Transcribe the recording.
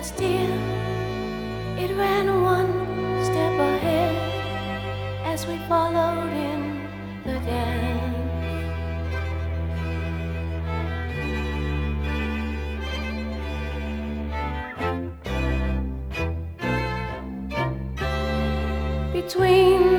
still, it ran one step ahead as we followed in the dance. Between